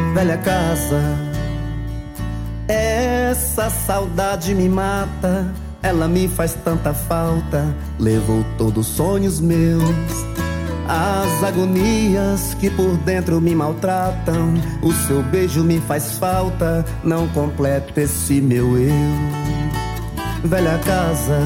velha casa. Essa saudade me mata, ela me faz tanta falta. Levou todos os sonhos meus, as agonias que por dentro me maltratam. O seu beijo me faz falta, não completa esse meu eu. Velha casa,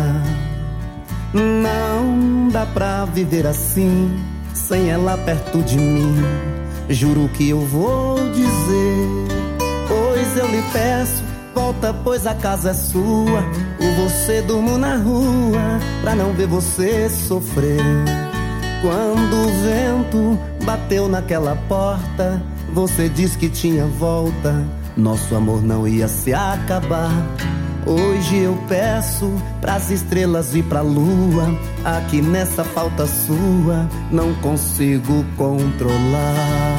não dá pra viver assim, sem ela perto de mim. Juro que eu vou dizer, pois eu lhe peço, volta pois a casa é sua. Por você durmo na rua, pra não ver você sofrer. Quando o vento bateu naquela porta, você disse que tinha volta, nosso amor não ia se acabar. Hoje eu peço pras estrelas e pra lua, aqui nessa falta sua não consigo controlar.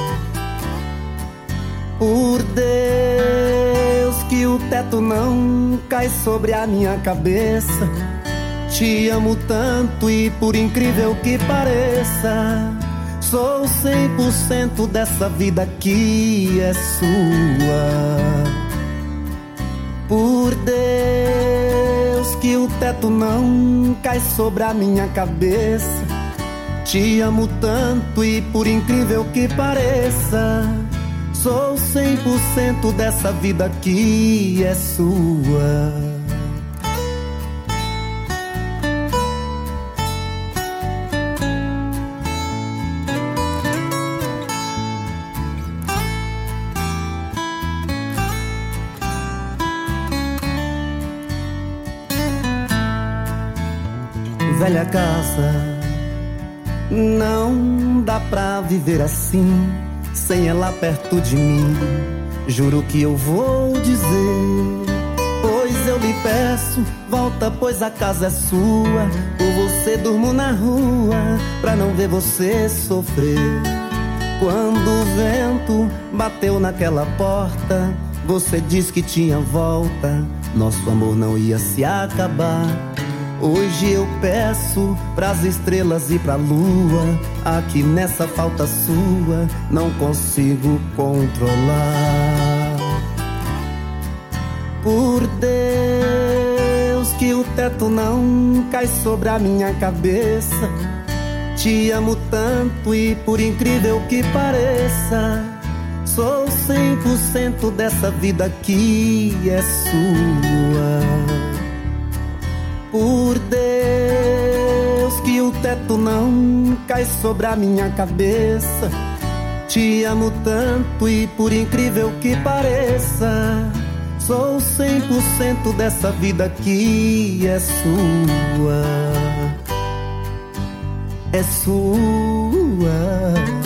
Por Deus que o teto não cai sobre a minha cabeça. Te amo tanto e por incrível que pareça, sou 100% dessa vida que é sua. Por Deus que o teto não cai sobre a minha cabeça. Te amo tanto e por incrível que pareça, sou 100% dessa vida que é sua. Velha casa, não dá pra viver assim, sem ela perto de mim. Juro que eu vou dizer, pois eu lhe peço, volta pois a casa é sua. Por você durmo na rua, pra não ver você sofrer. Quando o vento bateu naquela porta, você disse que tinha volta, nosso amor não ia se acabar. Hoje eu peço pras estrelas e pra lua, aqui nessa falta sua não consigo controlar. Por Deus que o teto não cai sobre a minha cabeça. Te amo tanto e por incrível que pareça, sou 100% dessa vida que é sua. Por Deus que o teto não cai sobre a minha cabeça. Te amo tanto e por incrível que pareça, sou 100% dessa vida que é sua. É sua.